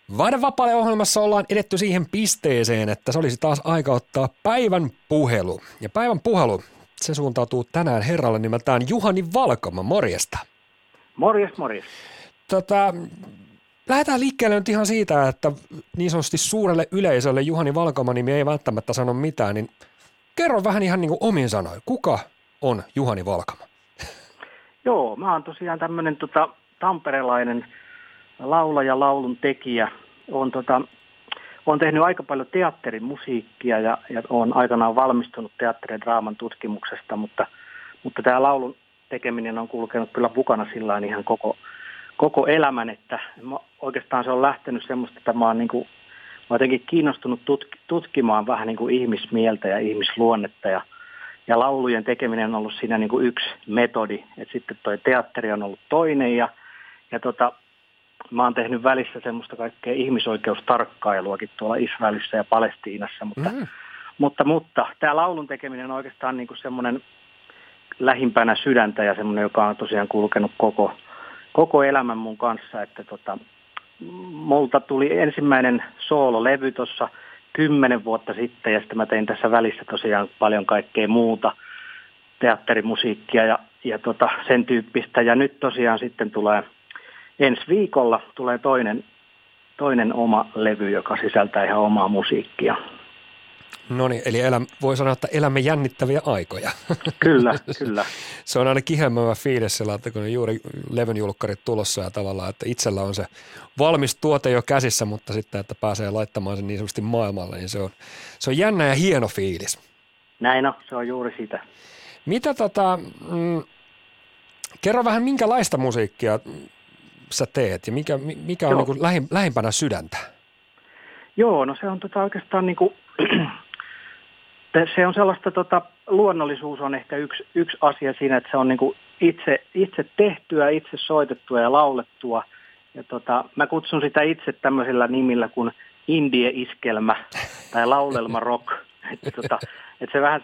Vaadevapaalla ohjelmassa ollaan edetty siihen pisteeseen, että se olisi taas aika ottaa päivän puhelu. Ja päivän puhelu, se suuntautuu tänään herralle nimeltään Juhani Valkama. Morjesta. Morjes, morjes. Lähdetään liikkeelle nyt ihan siitä, että niin sanotusti suurelle yleisölle Juhani Valkama-nimi ei välttämättä sano mitään, niin kerro vähän ihan niin kuin omin sanoin. Kuka on Juhani Valkama? Joo, mä oon tosiaan tämmöinen tamperelainen laulaja, laulun tekijä. Oon tehnyt aika paljon teatterin musiikkia ja oon aikanaan valmistunut teatterin draaman tutkimuksesta, mutta tämä laulun tekeminen on kulkenut kyllä mukana sillain ihan koko elämän, että oikeastaan se on lähtenyt semmoista, että mä oon jotenkin kiinnostunut tutkimaan vähän niin kuin ihmismieltä ja ihmisluonnetta ja laulujen tekeminen on ollut siinä niin kuin yksi metodi, että sitten toi teatteri on ollut toinen ja mä oon tehnyt välissä semmoista kaikkea ihmisoikeustarkkailuakin tuolla Israelissa ja Palestiinassa, mutta tämä laulun tekeminen on oikeastaan niin kuin semmoinen lähimpänä sydäntä ja semmoinen, joka on tosiaan kulkenut koko elämän mun kanssa, että multa tuli ensimmäinen soololevy tuossa 10 vuotta sitten ja sitten mä tein tässä välissä tosiaan paljon kaikkea muuta teatterimusiikkia ja sen tyyppistä ja nyt tosiaan sitten tulee ensi viikolla tulee toinen oma levy, joka sisältää ihan omaa musiikkia. No niin, eli voi sanoa, että elämme jännittäviä aikoja. Kyllä. Se on aina kihelmävä fiilis sillä, että kun on juuri levyn julkkarit tulossa ja tavallaan, että itsellä on se valmis tuote jo käsissä, mutta sitten, että pääsee laittamaan sen niin sanotusti maailmalle, niin se on jännä ja hieno fiilis. Näin on, se on juuri sitä. Mitä kerro vähän minkälaista musiikkia sä teet ja mikä on niin kuin lähimpänä sydäntä? Joo, no se on oikeastaan niin kuin se on sellaista, luonnollisuus on ehkä yksi asia siinä, että se on niin kuin itse tehtyä, itse soitettua ja laulettua. Ja mä kutsun sitä itse tämmöisillä nimillä kuin indie-iskelmä tai laulelma rock. Että se vähän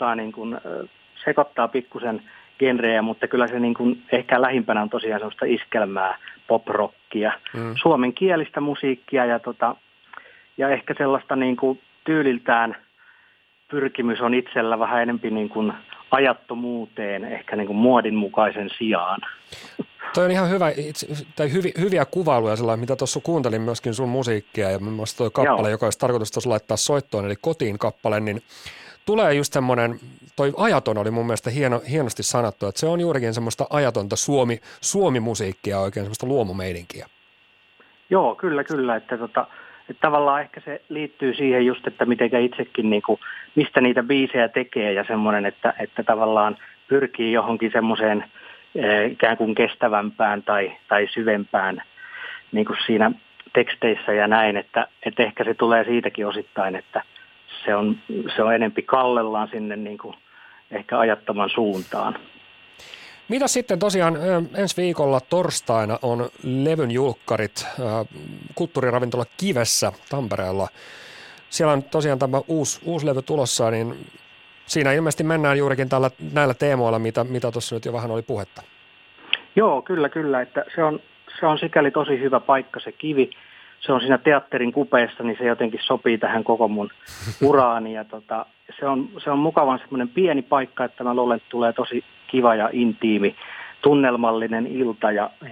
sekoittaa pikkusen genrejä, mutta kyllä se niin kuin ehkä lähimpänä on tosiaan sellaista iskelmää, pop-rockia, suomenkielistä musiikkia ja ehkä sellaista niin kuin tyyliltään pyrkimys on itsellä vähän enempi niin kuin ajattomuuteen, ehkä niin kuin muodin mukaisen sijaan. Toi on ihan hyviä kuvailuja sellainen, mitä tuossa kuuntelin myöskin sun musiikkia ja muun muassa toi kappale, joka olisi tarkoitus tuossa laittaa soittoon, eli Kotiin kappale, niin tulee just semmoinen, toi ajaton oli mun mielestä hienosti sanottu, että se on juurikin semmoista ajatonta suomi-musiikkia, oikein semmoista luomumeininkiä. Joo, kyllä, että tavallaan ehkä se liittyy siihen just, että mitenkä itsekin niinku, mistä niitä biisejä tekee ja semmoinen, että tavallaan pyrkii johonkin semmoiseen ikään kuin kestävämpään tai syvempään niin kuin siinä teksteissä ja näin, että ehkä se tulee siitäkin osittain, että se on enempi kallellaan sinne niin kuin ehkä ajattoman suuntaan. Mitä sitten tosiaan ensi viikolla torstaina on levyn julkkarit kulttuuriravintola Kivessä Tampereella. Siellä on tosiaan tämä uusi levy tulossa, niin siinä ilmeisesti mennään juurikin näillä teemoilla, mitä tuossa nyt jo vähän oli puhetta. Joo, kyllä, että se on sikäli tosi hyvä paikka se Kivi. Se on siinä teatterin kupeessa, niin se jotenkin sopii tähän koko mun uraani. Ja se on mukavan semmoinen pieni paikka, että mä luulen, että tulee tosi kiva ja intiimi, tunnelmallinen ilta.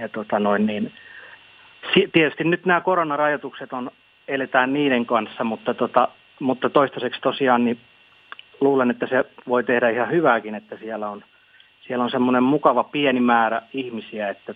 Tietysti nyt nämä koronarajoitukset eletään niiden kanssa, mutta toistaiseksi tosiaan niin luulen, että se voi tehdä ihan hyvääkin, että siellä on semmoinen mukava pieni määrä ihmisiä, että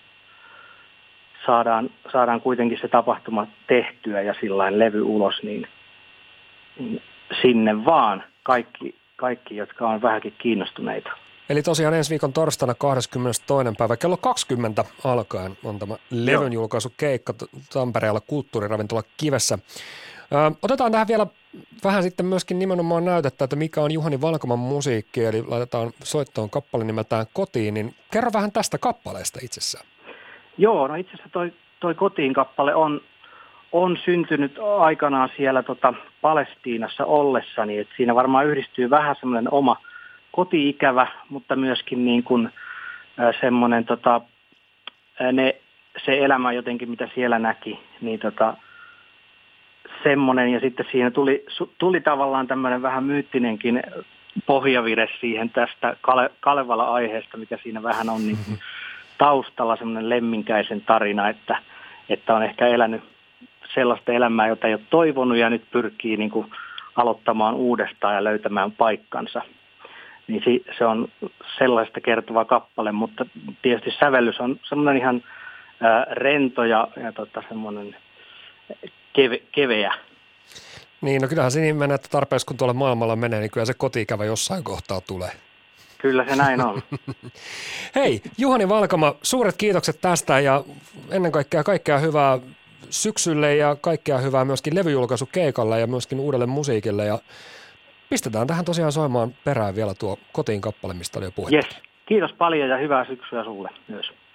saadaan kuitenkin se tapahtuma tehtyä ja sillain levy ulos, niin sinne vaan kaikki, jotka on vähänkin kiinnostuneita. Eli tosiaan ensi viikon torstaina 22. päivä kello 20 alkaen on tämä levyn julkaisukeikka Tampereella kulttuuriravintola Kivessä. Otetaan tähän vielä vähän sitten myöskin nimenomaan näytettä, että mikä on Juhani Valkaman musiikki, eli laitetaan soittoon kappale nimeltään Kotiin, niin kerro vähän tästä kappaleesta itsessään. Joo, no itse asiassa toi Kotiin kappale on syntynyt aikanaan siellä Palestiinassa ollessani, että siinä varmaan yhdistyy vähän semmoinen oma koti-ikävä, mutta myöskin niin kuin semmoinen se elämä jotenkin, mitä siellä näki, niin semmoinen, ja sitten siihen tuli tavallaan tämmöinen vähän myyttinenkin pohjavire siihen tästä Kalevala-aiheesta, mikä siinä vähän on niin kuin taustalla, semmoinen lemminkäisen tarina, että on ehkä elänyt sellaista elämää, jota ei ole toivonut ja nyt pyrkii niin kuin aloittamaan uudestaan ja löytämään paikkansa. Niin se on sellaista kertova kappale, mutta tietysti sävellys on semmoinen ihan rento ja semmoinen keveä. Niin, no kyllähän se niin menee, että tarpeeksi kun tuolla maailmalla menee, niin kyllä se kotiikävä jossain kohtaa tulee. Kyllä se näin on. Hei, Juhani Valkama, suuret kiitokset tästä ja ennen kaikkea hyvää syksylle ja kaikkea hyvää myöskin levyjulkaisukeikalle ja myöskin uudelle musiikille. Ja pistetään tähän tosiaan soimaan perään vielä tuo Kotiin kappale, mistä oli jo puhetta. Yes. Kiitos paljon ja hyvää syksyä sulle myös.